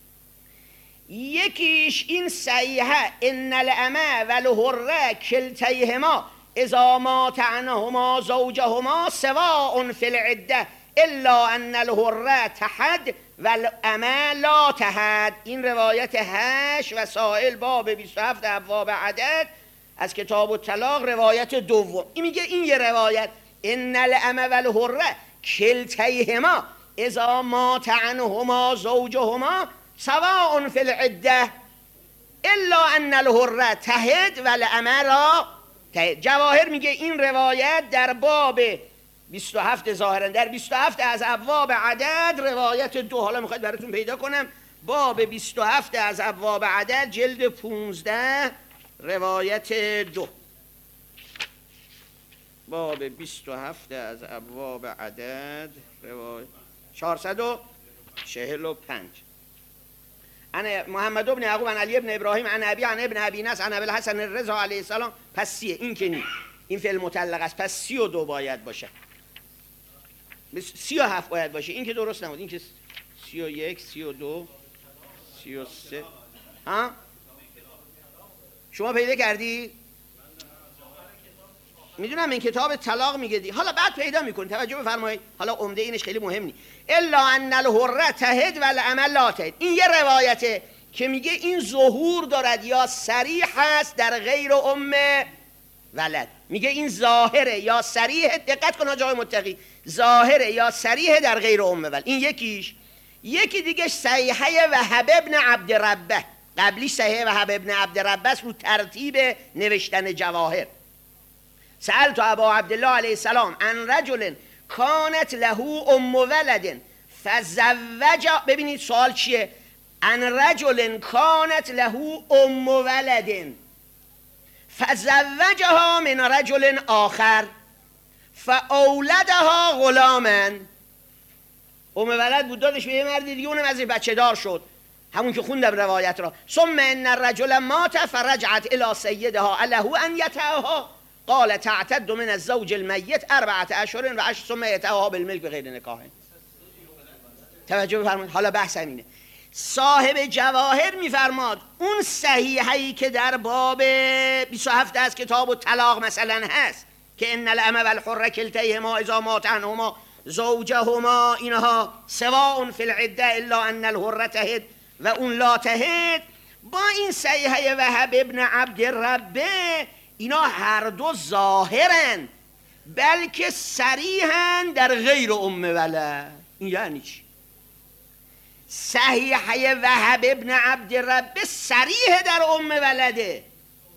یکیش این صحیحه ان الامه والحره کلتیهما اذا مات عنهما زوجهما سواء فی العده الا ان الحره تحد والامه لا تحد. این روایت 8 وسائل باب 27 ابواب عدد از کتاب الطلاق، روایت دوم. این میگه این یه روایت ان الامه والحره کلتیهما اذا مات عنهما زوجهما سواء فی العده الا ان الحره تحد والامه لا تحد. جواهر میگه این روایت در باب 27 ظاهرا در 27 از ابواب عدد روایت 2. حالا میخواید براتون پیدا کنم، باب 27 از ابواب عدد جلد 15 روایت 2. باب 27 از ابواب عدد روایت 445. عن محمد بن یعقوب عن علی بن ابراهیم عن ابی عن ابن ابی نصر عن ابی الحسن الرضا علیه السلام. پس 3 این که نی، این فعل مطلق است، پس 32 باید باشه، 37 باید باشه. این که درست نبود، این که 31 32 33. ها شما پیدا کردی؟ میدونم این کتاب طلاق میگه دی، حالا بعد پیدا میکنی، توجه بفرمایید. حالا عمده اینش خیلی مهم نی. الا ان الحره تحد والعمل لا تحد. این یه روایته که میگه این ظهور دارد یا صریح هست در غیر ام ولد. میگه این ظاهره یا صریح، دقت کن آقای متقی، ظاهره یا صریح در غیر ام ولد. این یکیش. یکی دیگه صحیحه وهب ابن عبد ربه، قبلی صحیحه وهب ابن عبد ربه است رو ترتیب نوشتن جواهر. سألت ابا عبدالله علیه السلام عن رجل کانت له ام ولد فزوج. ببینید سوال چیه؟ عن رجل کانت له ام ولد فزوجها من رجل آخر فاولدها غلاما. ام ولد بود، دادش به یه مردی دیگه، اونم از این بچه دار شد، همون که خوندم روایت را. ثم ان الرجل مات فرجعت الى سیدها اله ان یتعها قال تعتد من الزوج المیت 4 اشهر و 10 ثم یتعها بالملک بغیر نکاح. توجه بفرمایید. حالا بحث اینه، صاحب جواهر میفرماد اون صحیحی که در باب 27 از کتاب الطلاق مثلا هست که ان الامه والحره کلتیهما اذا مات عنهما زوجهما اینها سواء فی العده الا ان الحره تهد و اون لا تهد، با این صحیحه وهب ابن عبد ربه اینا هر دو ظاهرن بلکه صریحن در غیر ولد. این یعنی چی؟ صحیحه وهب ابن عبد ربه صریح در ولده.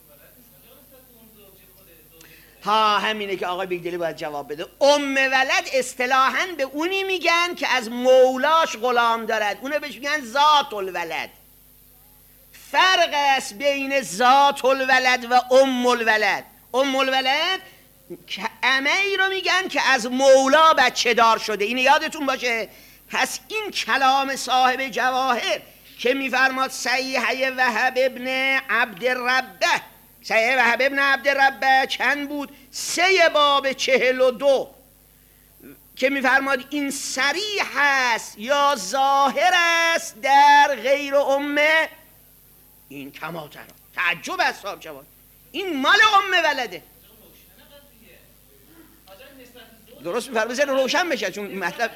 ها همینه که آقای بیگدلی باید جواب بده. ولد اصطلاحاً به اونی میگن که از مولاش غلام دارد، اونه بهش میگن ذات الولد. فرق است بین ذات الولد و الولد. الولد عمه‌ای رو میگن که از مولا بچه دار شده، این یادتون باشه. پس این کلام صاحب جواهر که میفرماد صحیحه وهب ابن عبد ربه، صحیحه وهب ابن عبد ربه چند بود؟ 3 باب 42 که میفرماد این صریح است یا ظاهر است در غیر امه، این کماتر تعجب از صاحب جواهر، این مال ولده. درست میفرماد، بذار روشن بشه چون مطلب.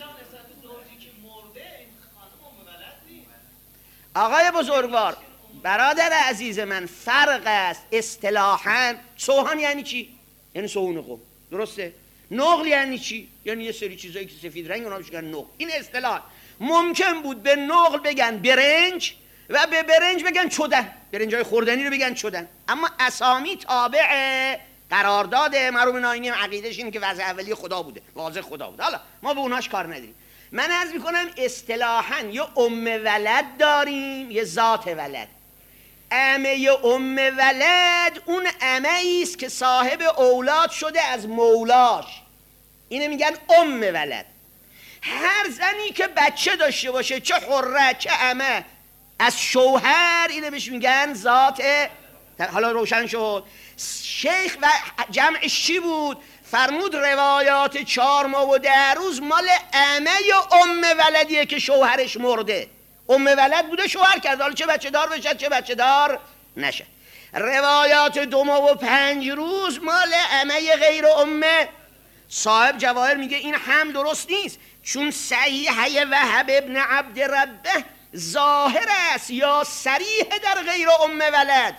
آقای بزرگوار، برادر عزیز من، فرق است اصطلاحاً. سوهان یعنی چی؟ یعنی سوهون قوم، درسته؟ نقل یعنی چی؟ یعنی یه سری چیزایی که سفید رنگ اونها میگن نقل. این اصطلاح ممکن بود به نقل بگن برنج و به برنج بگن چدن، برنجای خوردنی رو بگن چدن، اما اسامی تابع قرارداد مرحوم ناینی عقیده‌ش اینه که وضع اولی خدا بوده، واضح خدا بوده. حالا ما به اوناش کار نداریم. من عرض میکنم اصطلاحاً یه ولد داریم، یه ذات ولد. عمه ولد اون عمه‌ای است که صاحب اولاد شده از مولاش، اینه میگن ولد. هر زنی که بچه داشته باشه، چه حره چه عمه، از شوهر، اینه بهش میگن ذات. حالا روشن شد. شیخ و جمعش چی بود؟ فرمود روایات 4 ماه و 10 روز مال عمه ولدیه که شوهرش مرده. ولد بوده شوهر کرد، حالا چه بچه دار بشه چه بچه دار نشه. روایات 2 ماه و 5 روز مال عمه غیر امه. صاحب جواهر میگه این هم درست نیست، چون صحیحه وهب ابن عبد ربه ظاهر است یا صریح در غیر ولد.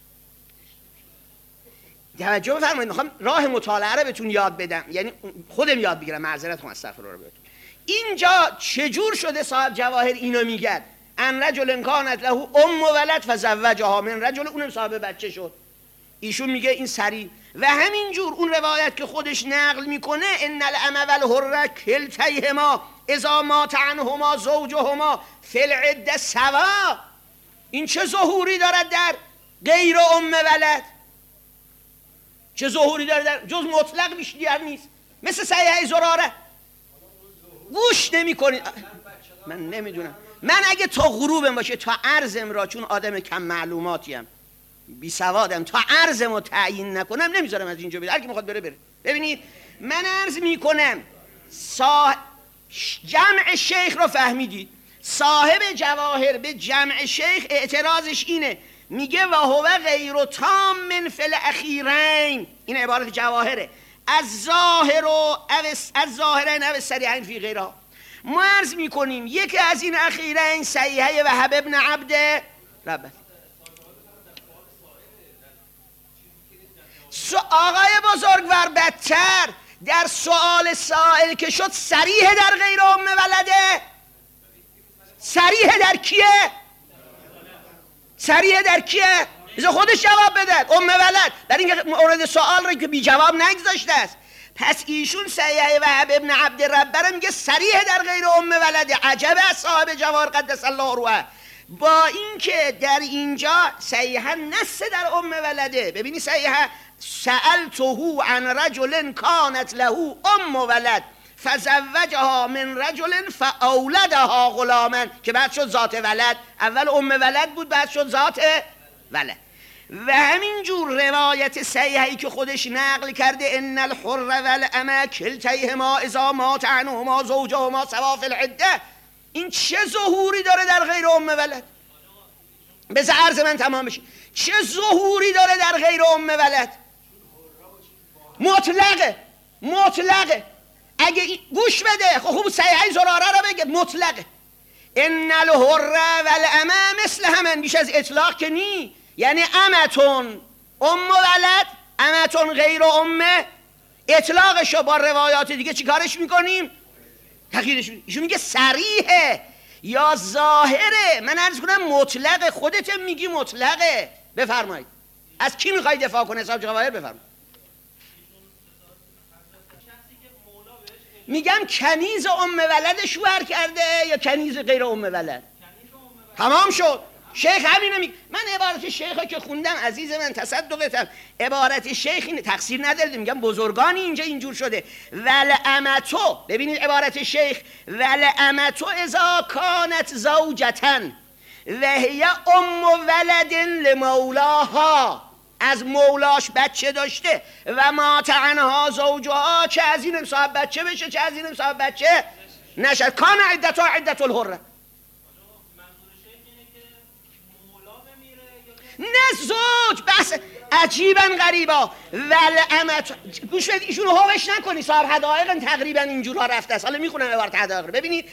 توجه بفرمایید، میخوام راه مطالعه رو بهتون یاد بدم، یعنی خودم یاد بگیرم، معذرت میخوام، استغفرالله بهتون. اینجا چجور شده صاحب جواهر اینو میگن؟ ان رجل کانت له ولد فزوجها من رجل، اونم صاحب بچه شد. ایشون میگه این صریح. و همینجور اون روایت که خودش نقل میکنه ان العمه والحره کلتیهما اذا مات عنهما زوجهما فی العده سوا، این چه ظهوری دارد در غیر ولد؟ چه ظهوری داره در جز مطلق بیشتر نیست، مثل صحیحه زراره. گوش نمی کنید. من نمیدونم، من اگه تا غروبم باشه، تا عرضم را، چون آدم کم معلوماتیم، بی سوادم، تا عرضم رو تعیین نکنم نمیذارم از اینجا بره. هر کی میخواد بره. ببینید من عرض میکنم، جمع شیخ رو فهمیدید؟ صاحب جواهر به جمع شیخ اعتراضش اینه، میگه و هو غیر تام من فی الاخیرین، این عبارت جواهره، از ظاهر و از ظاهرین او صریحین فی غیرها. ما عرض میکنیم یکی از این اخیرین صحیحه وهب ابن عبد ربه. آقای بزرگوار بدتر، در سؤال سائل که شد صریح در غیر ولده. صریح در کیه؟ صریح در کیه؟ بذار خودش جواب بده. ولد در این مورد سوال رو که بی جواب نگذاشته است. پس ایشون صحیحه وهب ابن عبد ربه میگه صریح در غیر ولده. عجب از صاحب جواهر قدس الله روحه، با اینکه در اینجا صحیحه نص در ولده. ببینی صحیحه سألته عن رجل کانت له ولد فزوجها من رجل فاولدها غلاما، که بعد شد ذات ولد. اول ولد بود، بعد شد ذات ولد. و همینجور روایت صحیحی که خودش نقل کرده ان الحر والامه کلتیهما اذا مات عنهما زوجهما سوا فی العده، این چه ظهوری داره در غیر ولد؟ بذار عرض من تمام بشه. چه ظهوری داره در غیر ولد؟ مطلقه. اگه گوش بده، خوب صحیحه زراره رو بگید، مطلقه. ان الحر والامه مثل همن، بیش از اطلاق که نی. یعنی امتون ام ولد، امتون غیر امه، اطلاقشو با روایات دیگه چیکارش میکنیم؟ تغییرش میدیم. ایشون میگه صریحه یا ظاهره. من عرض کنم مطلقه، خودت میگی مطلقه. بفرمایید از کی میخوای دفاع کنه؟ صاحب جواهر بفرمایید. میگم کنیز ام ولد شوهر کرده یا کنیز غیر ام ولد؟ تمام شد. شیخ همینه میگه. من عبارت شیخ که خوندم عزیز من تصدقتم، عبارت شیخ اینه، تقصیر ندارید، میگم بزرگانی اینجا اینجور شده. ولعمتو، ببینید عبارت شیخ، ولعمتو اذا کانت زوجتن و هی ام ولد لمولاها، از مولاش بچه داشته و ما تعنها زوجها، چه از اینم صاحب بچه بشه چه از اینم صاحب بچه نشه. کان عدتها عدت الحره. نه زوج، بس عجیبا غریبا. ولعمت، گوش بدید ایشونو هوش نکنی، صاحب حدائق تقریبا اینجورها رفته است. حالا میخونم عبارت حدائق رو ببینید.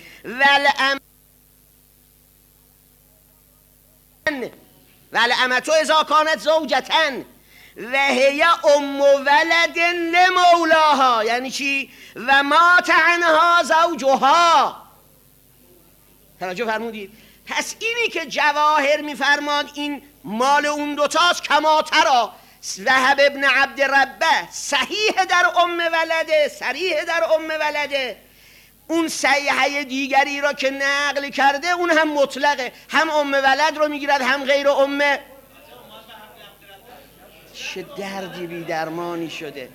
ولعمتو اذا کانت زوجتن و هی ام ولد لمولاها، یعنی چی؟ و ما تعنها زوجها. توجه فرمودید؟ پس اینی که جواهر میفرماد این مال اون دوتاست. کماترا وهب ابن عبد ربه صحیح در ام ولده، صریح در ام ولده. اون صحیحه دیگری را که نقل کرده اون هم مطلقه، هم ام ولد رو میگیرد هم غیر ام. چه دردی بی درمانی شده.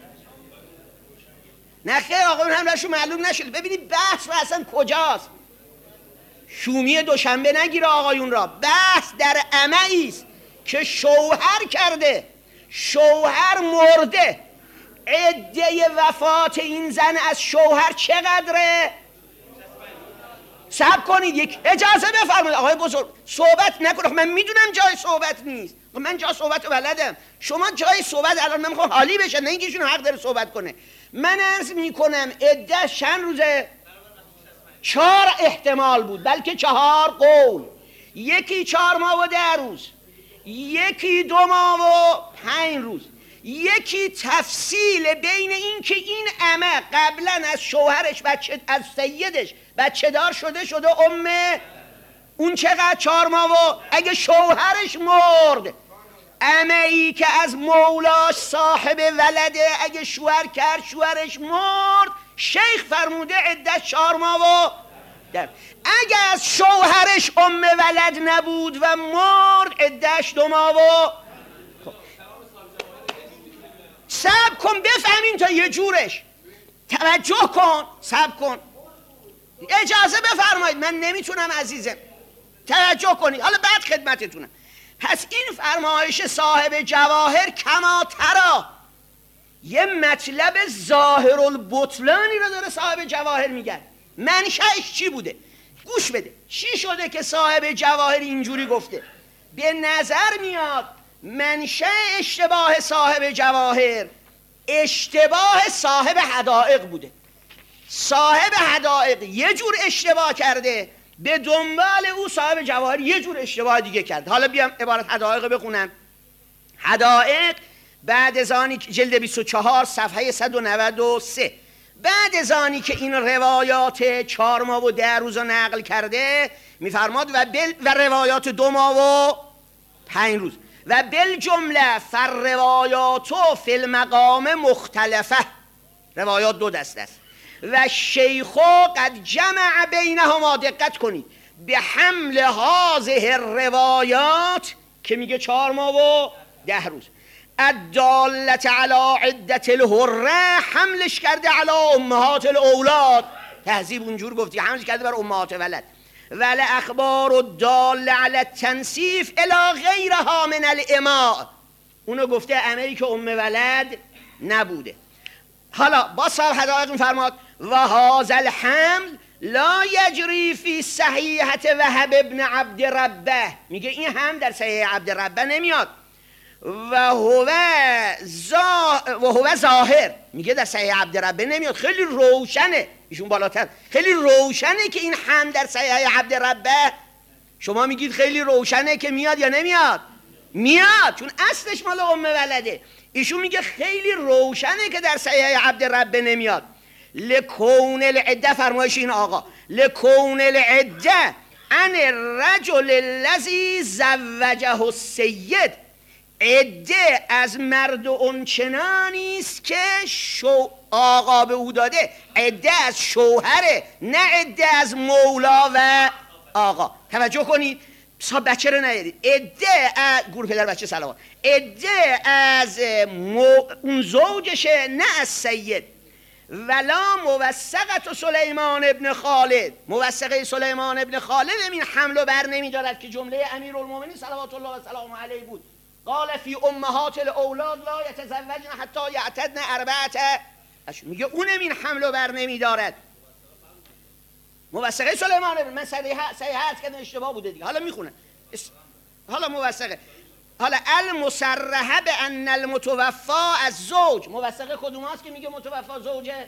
نه خیر آقا، اون هم راشو معلوم نشد. ببینید بحث رو اصلا کجاست. شومی دوشنبه نگیره آقایون را. بحث در عمه‌ای است که شوهر کرده، شوهر مرده، عده وفات این زن از شوهر چقدره؟ صبر کنید، یک اجازه بفرمایید آقای بزرگ، صحبت نکنید. من میدونم جای صحبت نیست، من جای صحبت بلدم، شما جای صحبت الان من میخوام حالی بشه، نه اینکه ایشون حق داره صحبت کنه. من عرض میکنم عده چند روزه؟ 4 احتمال بود، بلکه 4 قول. یکی 4 ماه و 10 روز، یکی 2 ماه و 5 روز، یکی تفصیل بین این که این عمه قبلا از شوهرش بچه، از سیدش بچه دار شده امه، اون چقدر 4 ماه و اگه شوهرش مرد، عمه ای که از مولاش صاحب ولده اگه شوهر کرد شوهرش مرد، شیخ فرموده عدت 4 ماه و اگه از شوهرش ام ولد نبود و مرد عدتش 2 ماه و صبر کن بفهمین تا یه جورش. توجه کن، صبر کن، اجازه بفرمایید، من نمیتونم عزیزم. توجه کنید، حالا بعد خدمتتونم. پس این فرمایش صاحب جواهر کماترا یه مطلب ظاهر البطلانی رو داره صاحب جواهر میگن. منشأش چی بوده؟ گوش بده. چی شده که صاحب جواهر اینجوری گفته؟ به نظر میاد منشأ اشتباه صاحب جواهر اشتباه صاحب حدائق بوده. صاحب حدائق یه جور اشتباه کرده، به دنبال او صاحب جواهر یه جور اشتباه دیگه کرد. حالا بیام عبارت حدائق بخونم. حدائق بعد از آنی که جلد 24 صفحه 193، بعد از آنی که این روایات 4 ماه و 10 روز رو نقل کرده میفرماد و روایات 2 ماه و 5 روز و بالجمله فالروایات فی المقام مختلفه، روایات 2 دسته است و شیخو قد جمع بینهما، دقت کنید، به حمل هذه الروایات که میگه 4 ماه و 10 روز، الدالت علی عدت الحره، حملش کرده علی امهات الاولاد، تهذیب اونجور گفتی، حملش کرده بر امهات ولد، ول اخبار الدال علی التنصیف الی غیرها من الاماء، اونو گفته عمه‌ای که ام ولد نبوده. حالا با صاحب حدائق میفرماد و هذا الحمل لا یجری فی صحیحه وهب ابن عبد ربه، میگه این هم در صحیح عبد ربه نمیاد. و هو ظاهر، میگه در صحیح عبدالربه نمیاد. خیلی روشنه، ایشون بالاتر، خیلی روشنه که این هم در صحیح عبدالربه. شما میگید خیلی روشنه که میاد یا نمیاد؟ میاد، چون اصلش مال ام ولده. ایشون میگه خیلی روشنه که در صحیح عبدالربه نمیاد. لکون العده، فرمایش این آقا، لکون العده ان الرجل الذی زوجه السید، عده از مرد اون چنانی است که آقا به او داده. عده از شوهره، نه عده از مولا و آقا. توجه کنید، بچه رو نیارید. عده از گور پدر بچه سلام، عده از اون زوجشه، نه از سید. ولا موثقت سلیمان ابن خالد، موثقه سلیمان ابن خالد این حمل بر نمیدارد که جمله امیرالمومنین صلوات الله و سلامه علیه بود. قال فی امهات الاولاد لا یتزوجن حتی یعتدن اربعه، میگه اونم این حمل بر نمیدارد. موثقه سلیمان ابن، من صحیح هست که اشتباه بوده دیگه، حالا میخونه، حالا موثقه. حالا المصرحه به ان المتوفا از زوج، موثقه کدوم هست که میگه متوفا زوجه؟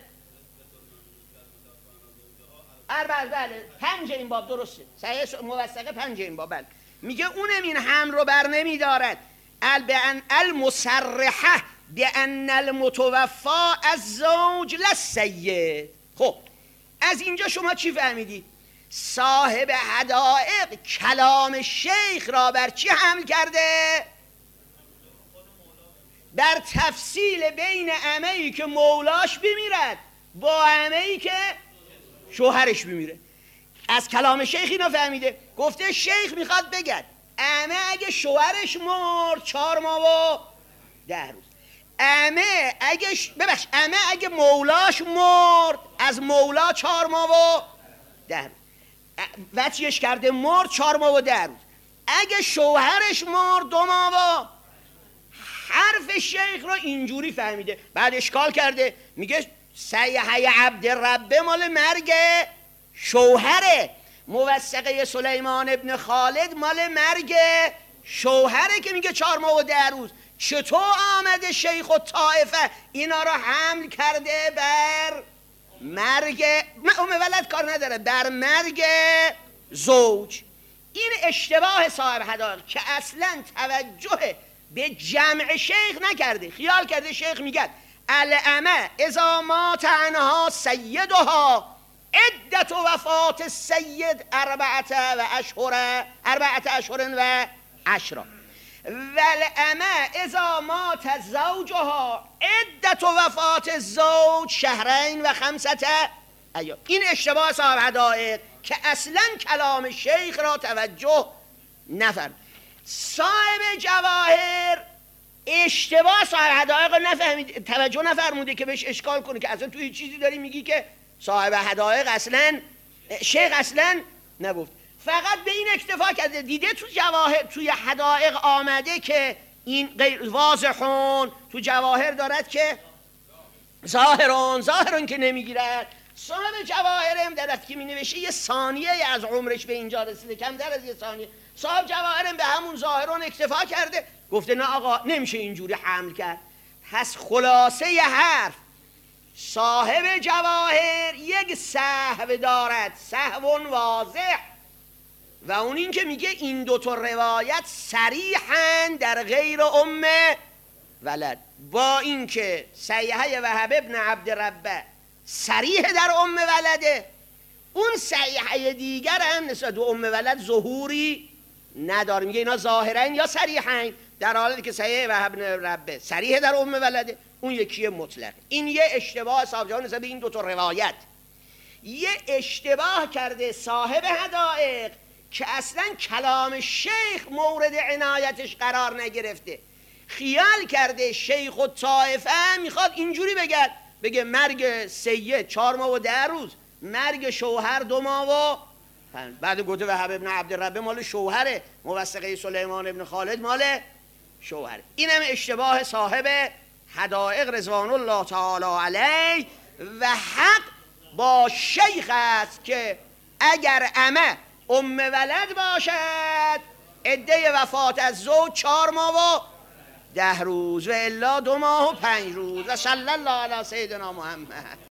بله 5 این باب درسته، صحیح موثقه 5 این باب. بله میگه اونم این حمل رو بر نمیدارد. المصرحه به ان المتوفا از زوج للسید. خب از اینجا شما چی فهمیدید؟ صاحب حدائق کلام شیخ را بر چی حمل کرده؟ بر تفصیل بین عمه‌ای که مولاش بمیرد با عمه‌ای که شوهرش بمیره. از کلام شیخ اینو فهمیده. گفته شیخ میخواد بگد عمه اگه شوهرش مرد 4 ماه و 10 روز، عمه اگه مولاش مرد از مولا 4 ماه و 10 روز، وصیش کرده مرد 4 ماه و 10 روز. اگه شوهرش مرد 2 ماه و، حرف شیخ رو اینجوری فهمیده. بعد اشکال کرده، میگه صحیح عبدالربه مال مرگ شوهره، موثقه سلیمان ابن خالد مال مرگ شوهره که میگه 4 ماه و 10 روز. چطور آمده شیخ و طائفه اینا رو حمل کرده بر مرگ ولد کار نداره، بر مرگ زوج؟ این اشتباه صاحب حدائق که اصلا توجه به جمع شیخ نکرده. خیال کرده شیخ میگه الامه اذا مات عنها سیدها عدت وفات السید 4 اشهر و 10 والامه اذا مات زوجها عدت وفات الزوج 2 شهرین و 5 ایام. این اشتباه صاحب حدائق که اصلا کلام شیخ را توجه نفرمود. صاحب جواهر اشتباه صاحب حدائق نفهمید، توجه نفرموده که بهش اشکال کنه که اصلا توی چیزی داری میگی که صاحب حدائق اصلا شیخ اصلا نگفت، فقط به این اکتفا کرده. دیده تو جواهر توی حدائق آمده که این غیر واضحون، تو جواهر دارد که ظاهرون که نمیگیرد. صاحب جواهر هم درست که می نوشه 1 ثانیه از عمرش به اینجا رسیده، کمتر از 1 ثانیه. صاحب جواهر هم به همون ظاهرون اکتفا کرده، گفته نه آقا نمیشه اینجوری حمل کرد. پس خلاصه حرف صاحب جواهر یک سهو دارد، سهو واضح، و اون این که میگه این 2 تا روایت صریحاً در غیر ام ولد، با اینکه صحیحه وهب ابن عبدالربه صریح در ام ولده، اون صحیحه دیگر هم نسبت به ام ولد ظهوری نداره. میگه اینا ظاهرن یا صریحن، در حالی که صحیح وهب ابن ربه صریح در ام ولده، اون یکی مطلق. این یه اشتباه صاحب جان نسبت به این 2 تا روایت. یه اشتباه کرده صاحب حدائق که اصلا کلام شیخ مورد عنایتش قرار نگرفته. خیال کرده شیخ و طائفه میخواد اینجوری بگه مرگ سید 4 ماه و 10 روز، مرگ شوهر 2 ماه و 5. بعد گفته وهب ابن عبدالربه مال شوهره، موثقه سلیمان ابن خالد مال شوهره. اینم اشتباه صاحب حدائق رضوان الله تعالی علیه. و حق با شیخ است که اگر عمه ام ولد باشد عده وفات از زوج 4 ماه و 10 روز و الا 2 ماه و 5 روز. و صلی الله علی سیدنا محمد.